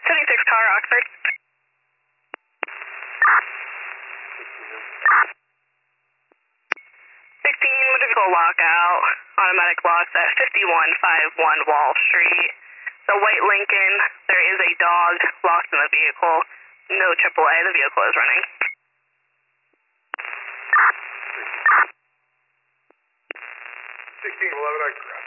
76 car, Oxford. 16, motor vehicle lockout, automatic loss at 5151 Wall Street. The white Lincoln, there is a dog lost in the vehicle. No AAA, the vehicle is running. 1611,